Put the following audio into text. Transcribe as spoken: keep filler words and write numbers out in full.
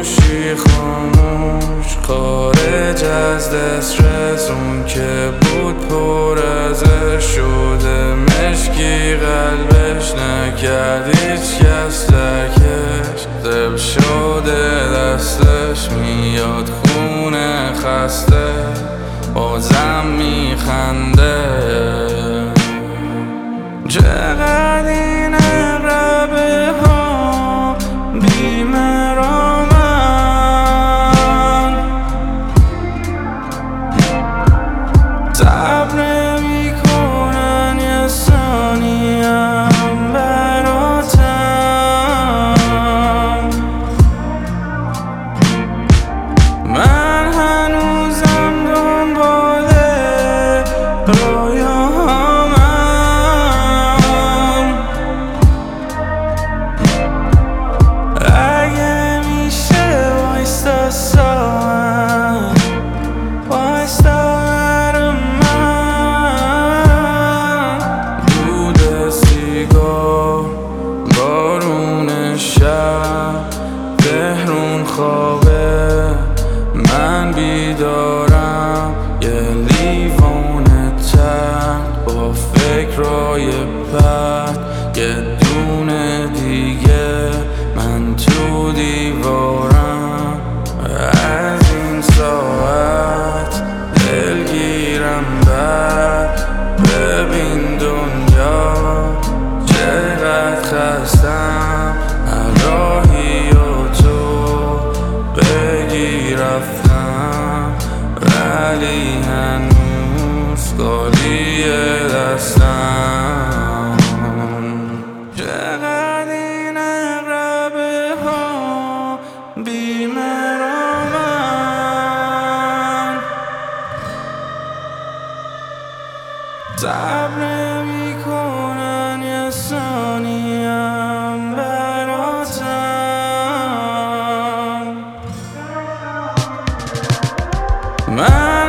گوشی خاموش خارج از دسترس، اون که بود پر ازش شده مشکی قلبش، نکرد هیچ کس ترکش، دل شده دستش، میاد خونه خسته بازم میخنده. چقدر این عقربه ها بی‌مرامن، صبر نمی‌کنن یه ثانیه هم براتم. من هنوزم دنبال رویاهامم، اگه میشه وایستا ساعت، وایستا برا من. دود سیگار، بارون شب، تهرون خوابه، من بیدارم یه لیوان تن با فکرای پرت، یه دونه دیگه من تو دیوارم. از این ساعت دلگیرم بد، ببین دنیا چقدر خستم، هر راهی و تو بگی رفتم، ولی هنوز خالی دستم. چقدر این عقربه ها بی‌مرامن، صبر نمی‌کنن یه ثانیه هم براتم. من